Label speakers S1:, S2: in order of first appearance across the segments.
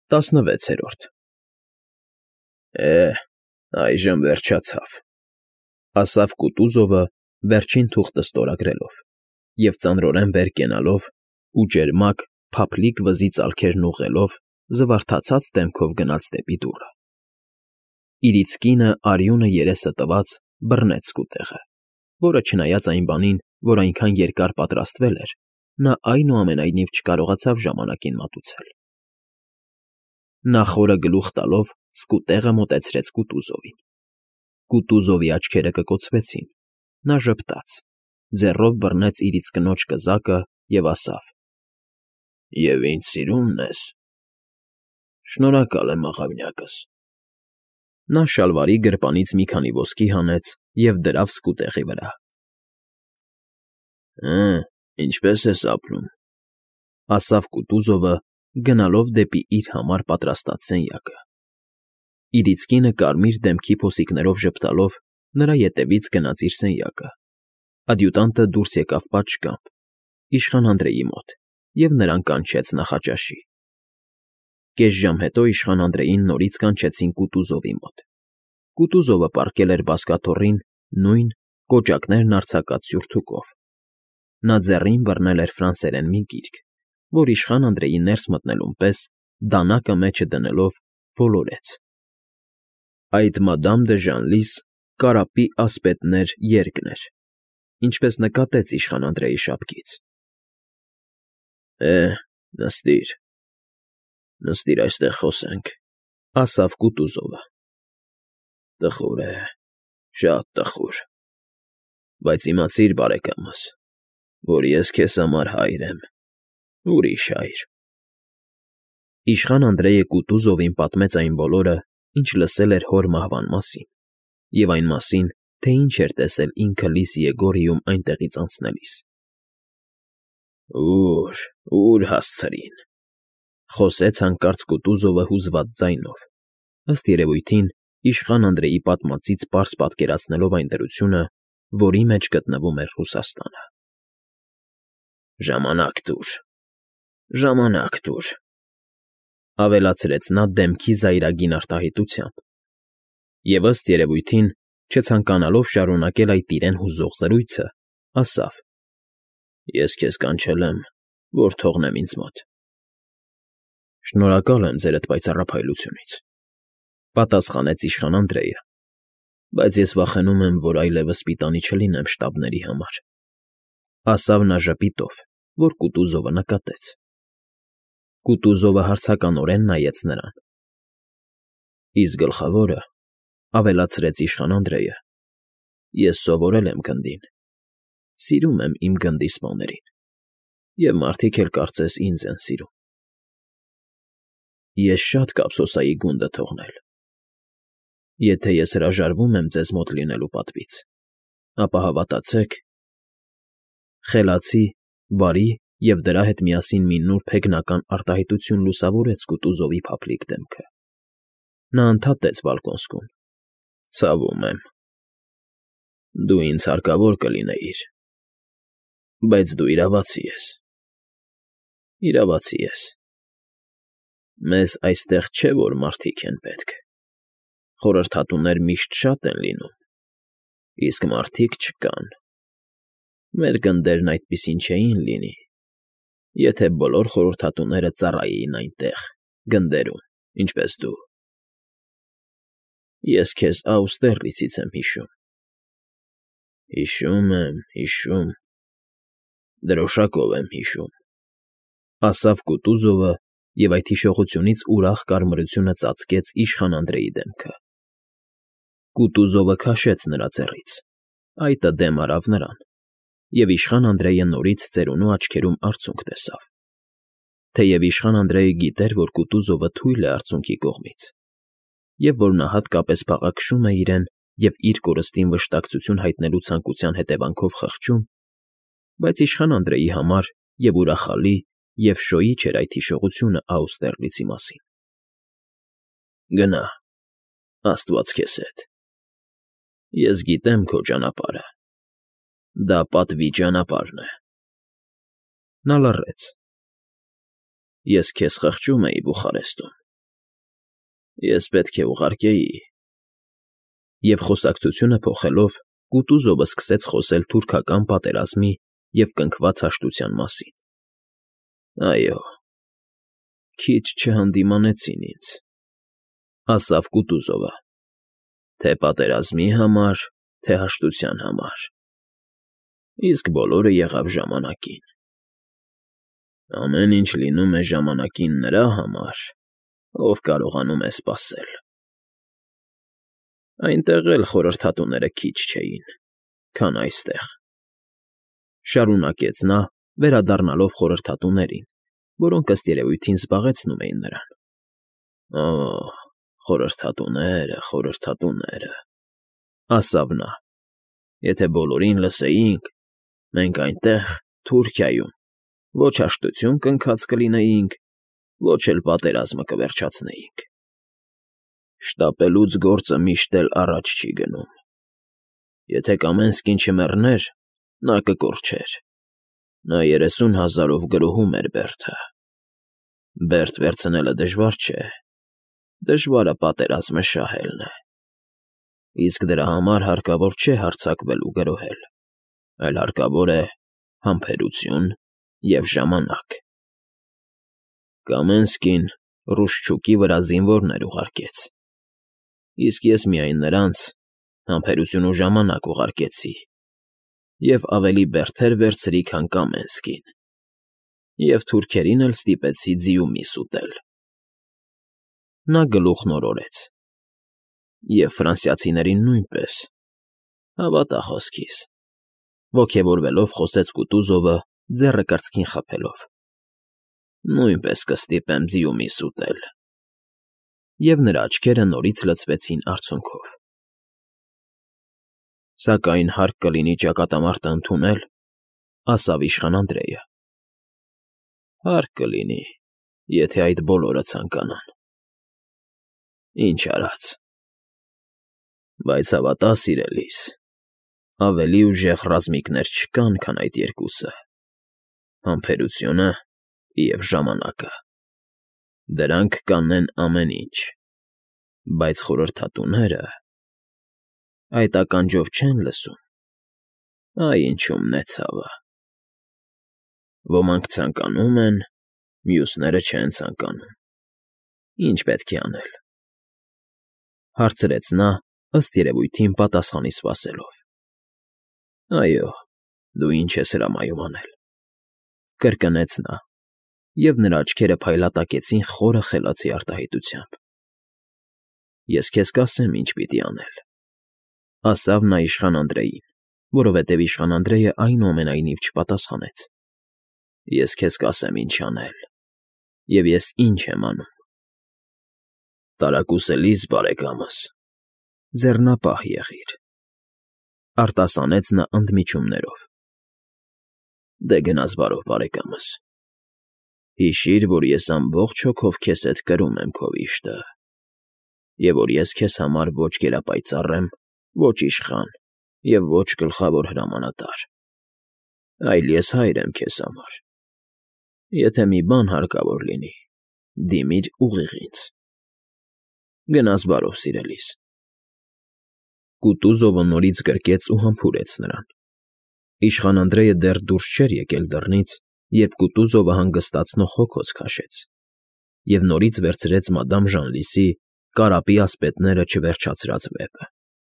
S1: 16-րդ Այժմ վերջացավ, ասավ Կուտուզովը վերջին թուղթը ստորագրելով և ծանրորեն վեր կենալով ու ջերմակ, փափլիկ վզի ծալքերն ուղղելով, զվարթացած դեմքով գնաց դեպի դուռը։ Իրից կինը արյունը երեսը տված բռնեց սկուտեղը, որը չնայած այն բանին, որ այնքան երկար պատրաստվել էր, նա այնուամենայնիվ չկարողացավ ժամանակին մատուցել։ Նա խորը գլուխ տալով սկուտեղը մոտեցրեց Կուտուզովին։ Կուտուզովի աչքերը կկոցվեցին, նա ժպտաց, ձեռով բռնեց իրից կնոջ կզակը և ասավ. «Եվ ինձ սիրո՞ւմն ես»։ «Շնորհակալ եմ, աղավնյակս»։ Նա շալվարի գրպանից մի քանի ոսկի հանեց և դրավ սկուտեղի վրա։ Ինչպե՞ս ես ապրում,֊ ասավ Կուտուզովը, գնալով դեպի իր համար պատրաստած սենյակը։ Իրից կինը կարմիր դեմքի փոսիկներով ժպտալով նրա ետևից գնաց իր սենյակը։ Ադյուտանտը դուրս եկավ պատշգամբ, իշխան Անդրեի մոտ, և նրան կանչեց նախաճաշի։ Կես ժամ հետո իշխան Անդրեին նորից կանչեցին Կուտուզովի մոտ։ Կուտուզովը պառկել էր բազկաթոռին նույն կոճակներն արձակած սյուրթուկով։ Նա ձեռին բռնել էր ֆրանսերեն մի գիրք, որ իշխան Անդրեի ներս մտնելուն պես դանակը մեջը դնելով ոլորեց. «Այդ Մադամ դը Ժանլիս կարապի ասպետներ երգն էր», ինչպես նկատեց իշխան Անդրեի շապքից։ Նստիր, նստիր այստեղ խոսենք,֊ ասավ Կուտուզովը։ Տխուր է, շատ տխուր, բայց իմացիր, բարեկամս, որ ես քեզ համար հայր եմ, ուրիշ հայր։ Իշխան Անդրեյը Կուտուզովին պատմեց այն բոլորը, ինչ լսել էր հոր մահվան մասին, և այն մասին, թե ինչ էր տեսել ինքը Լիս Եգորիում այնտեղից անցնելիս։ Ո՞ւր հասցրին,֊ խոսեց հանկարծ Կուտուզովը հուզված ձայնով, ըստ երևույթին իշխան Անդրեի պատմածից պարզ պատկերացնելով այն դրությունը, որի մեջ գտնվում էր Ռուսաստանը։ Ժամանակ տուր, ժամանակ տուր,֊ ավելացրեց նա դեմքի զայրագին արտահայտությամբ և, ըստ երևույթին, չցանկանալով շարունակել այդ իրեն հուզող զրույցը, ասավ. «Ես քեզ կանչել եմ, որ թողնեմ ինձ մոտ»։ Շնորհակալ եմ ձեր այդ պայծառափայլությունից,֊ պատասխանեց իշխան Անդրեյը, բայց ես վախենում եմ, որ այլևս պիտանի չլինեմ շտաբների համար,֊ ասավ նա ժպիտով, որ Կուտուզովը նկատեց։ Կուտուզովը հարցականորեն նայեց նրան։ Իսկ գլխավորը,֊ ավելացրեց իշխան Անդրեյը,֊ ես սովորել եմ գնդին, սիրում եմ իմ գնդի սպաներին, և մարդիկ էլ կարծես ինձ են սիրում։ Ես շատ կափսոսայի գունդը թողնել։ Եթե ես հրաժարվում եմ ձեզ մոտ լինելու պատվից, ապա հավատացեք… Խելացի, բարի և դրա հետ միասին մի նուրբ հեգնական արտահայտություն լուսավորեց Կուտուզովի փափլիկ դեմքը։ Նա ընդհատեց բալկոնսկուն. Ցավում եմ։ Դու ինձ հարկավոր կլինեիր, բայց դու իրավացի ես։ Իրավացի ես։ Մեզ այստեղ չէ, որ մարդիկ են պետք, խորհրդատուներ միշտ շատ են լինում, իսկ մարդիկ չկան։ Մեր գնդերն այդպիսին չէին լինի, եթե բոլոր խորհրդատուները ծառայեին այնտեղ, գնդերում, ինչպես դու։ Ես քեզ Աուստերլիցից եմ հիշում։ Հիշում, դրոշակով եմ հիշում,֊ ասավ Կուտուզովը, և այդ հիշողությունից ուրախ կարմրությունը ծածկեց իշխան Անդրեի դեմքը։ Կուտուզովը քաշեց նրա ձեռից, այտը դեմ արավ նրան, և իշխան Անդրեյը նորից ծերունու աչքերում արցունք տեսավ։ Թեև իշխան Անդրեյը գիտեր, որ Կուտուզովը թույլ է արցունքի կողմից, և որ նա հատկապես բաղակշում է իրեն և իր կորստին վշտակցություն հայտնելու ցանկության հետևանքով խղճում, բայց իշխան Անդրեի համար և ուրախալի, և շոյիչ էր այդ հիշողությունը Աուստերլիցի մասին։ Գնա, աստված քեզ հետ։ Ես գիտեմ քո ճանապարհը, դա պատվի ճանապարհն է։ Նա լռեց։ Ես քեզ խղճում էի Բուխարեստում, Ես պետք է ուղարկեի։ Եվ խոսակցությունը փոխելով, Կուտուզովը սկսեց խոսել թուրքական պատերազմի և կնքված հաշտության մասին։ Այո, քիչ չհանդիմանեցին ինձ, ասավ Կուտուզովը, թե պատերազմի համար, թե հաշտության համար, իսկ բոլորը եղավ ժամանակին։ Ամեն ինչ լինում է ժամանակին նրա համար, ով կարողանում է սպասել։ Այնտեղ էլ խորհրդատուները քիչ չէին, քան այստեղ, շարունակեց նա, վերադառնալով խորհրդատուներին, որոնք ըստ երևույթին զբաղեցնում էին նրան։ Օ, խորհրդատուները, ասավ նա, եթե բոլորին լսեինք, մենք այնտեղ, Թուրքիայում, ոչ հաշտություն կնքած կլինեինք, ոչ էլ պատերազմը կվերջացնեինք։ Շտապելուց գործը միշտ էլ առաջ չի գնում։ Եթե Կամենսկին չմեռներ, նա կկորչեր։ Նա 30,000-ով գրոհում էր Բերդը։ Բերդ վերցնելը դժվար չէ, դժվարը պատերազմը շահելն է։ Իսկ դրա համար հարկավոր չէ հարձակվել ու գրոհել, այլ հարկավոր է համբերություն և ժամանակ։ Կամենսկին Ռուշչուկի վրա զինվորներ ուղարկեց, իսկ ես միայն նրանց համբերություն ու ժամանակ ուղարկեցի և ավելի բերդեր վերցրի, քան Կամենսկին, և թուրքերին էլ ստիպեցի ձիու միս ուտել։ Նա գլուխն օրորեց։ Եվ ֆրանսիացիներին նույնպես, հավատա խոսքիս, ոգևորվելով խոսեց Կուտուզովը, ձեռը կրծքին խփելով։ Նույնպես կստիպեմ ձիու միս ուտել։ Եվ նրա աչքերը նորից լցվեցին արցունքով։ Սակայն հարկ կլինի ճակատամարտը ընդունել, ասավ իշխան Անդրեյը։ Հարկ կլինի, եթե այդ բոլորը ցանկանան։ Ինչ արած։ Բայց հավատա, սիրելիս, ավելի ուժեղ ռազմիկներ չկան, քան այդ երկուսը՝ համբերությունը և ժամանակը։ Դրանք կանեն ամեն ինչ, բայց խորհրդատուները այդ ականջով չեն լսում, այ ինչումն է ցավը։ Ոմանք ցանկանում են, մյուսները չեն ցանկանում։ Ինչ պետք է անել, հարցրեց նա, ըստ երևույթին պատասխանի սպասելով։ Այո, դու ինչ ես հրամայում անել, կրկնեց նա, և նրա աչքերը փայլատակեցին խորը խելացի արտահայտությամբ։ Ես քեզ կասեմ, ինչ պիտի անել, ասավ նա իշխան Անդրեյին, որովհետև իշխան Անդրեյը այնուամենայնիվ չպատասխանեց։ Ես քեզ կասեմ ինչ անել, և ես ինչ եմ անում։ Տարակուսելիս, բարեկամս, ձեռնապահ եղիր, արտասանեց նա ընդմիջումներով։ Դե գնաս բարով, բարեկամս։ Հիշիր, որ ես ամբողջ հոգով քեզ հետ կրում եմ քո վիշտը, և որ ես քեզ համար ոչ գերապայծառ եմ, ոչ իշխան և ոչ գլխավոր հրամանատար, այլ ես հայր եմ քեզ համար։ Եթե մի բան հարկավոր լինի, դիմիր ուղիղ ինձ։ Գնաս բարով, սիրելիս։ Կուտուզովը նորից գրկեց ու համբուրեց նրան։ Իշխան Անդրեյը դեռ դուրս չէր եկել դռնից, երբ Կուտուզովը հանգստացնող հոգոց քաշեց և նորից վերցրեց մադամ Ժանլիսի կարապի ասպետները չվերջացրած վեպը։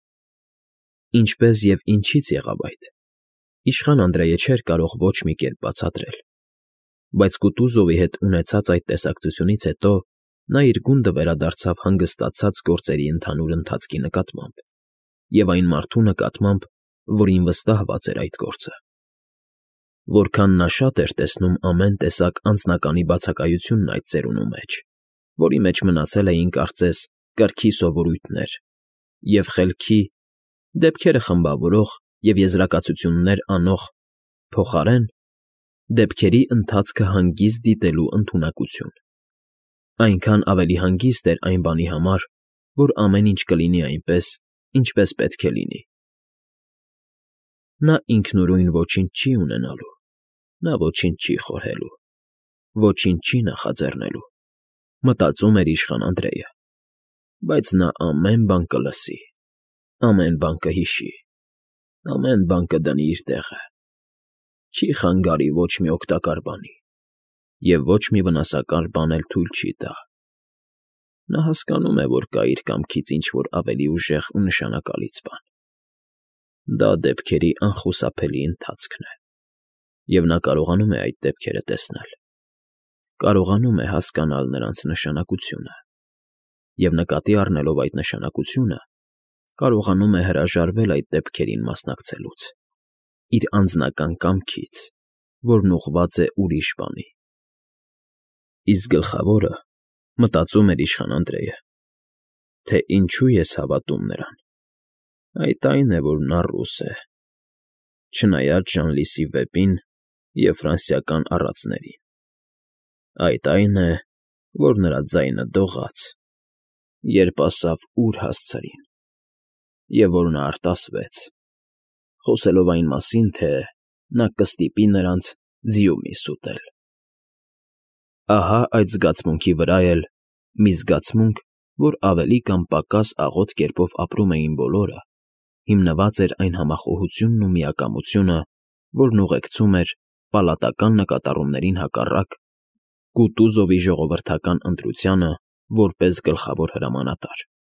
S1: Ինչպես և ինչից եղավ այդ, իշխան Անդրեյը չէր կարող ոչ մի կերպ բացատրել, բայց Կուտուզովի հետ ունեցած այդ տեսակցությունից հետո նա իր գունդը վերադարձավ հանգստացած գործերի ընդհանուր ընթացքի նկատմամբ և այն մարդու նկատմամբ, որին վստահված էր այդ գործը։ Որքան նա շատ էր տեսնում ամեն տեսակ անձնականի բացակայությունն այդ ծերունու մեջ, որի մեջ մնացել էին, կարծես, կրքի սովորույթներ և խելքի, դեպքերը խմբավորող և եզրակացություններ անող փոխարեն դեպքերի ընթացքը հանգիստ դիտելու ընդունակություն, այնքան ավելի հանգիստ էր այն բանի համար, որ ամեն ինչ կլինի այնպես, ինչպես պետք է լինի։ Նա ինքնուրույն ոչինչ չի ունենալու, նա ոչինչ չի խորհելու, ոչինչ չի նախաձեռնելու, մտածում էր իշխան Անդրեյը։ Բայց նա ամեն բան կլսի, ամեն բան կհիշի, ամեն բան կդնի իր տեղը, չի խանգարի ոչ մի օգտակար բանի և ոչ մի վնասակար բան էլ թույլ չի տա։ Նա հասկանում է, որ կա իր կամքից ինչ-որ ավելի ուժեղ ու նշանակալից բան։ Դա դեպքերի անխուսափելի ընթացքն է, և նա կարողանում է այդ դեպքերը տեսնել, կարողանում է հասկանալ նրանց նշանակությունը, և նկատի առնելով այդ նշանակությունը, կարողանում է հրաժարվել այդ դեպքերին մասնակցելուց, իր անձնական կամքից, որն ուղղված է ուրիշ բանի։ Իսկ գլխավորը մտածում էր իշխան Անդրեյը, թե ինչու ես հավատում նրան։ Այդ այն է, որ նա ռուս է, չնայած Ժանլիսի վեպին և ֆրանսիական առածներին, այդ այն է, որ նրա ձայնը դողաց, երբ ասավ ուր հասցրին, և որ նա արտասվեց, խոսելով այն մասին, թե նա կստիպի նրանց ձիու միս ուտել։ Ահա այդ զգացմունքի վրա էլ, մի զգացմունք, որ ավելի կամ պակաս աղոտ կերպով ապրում էին բոլորը, հիմնված էր այն համախոհությունն ու միակամությունը, որն ուղեկցում էր պալատական նկատառումներին հակառակ Կուտուզովի ժողովրդական ընտրությանը որպես գլխավոր հրամանատար։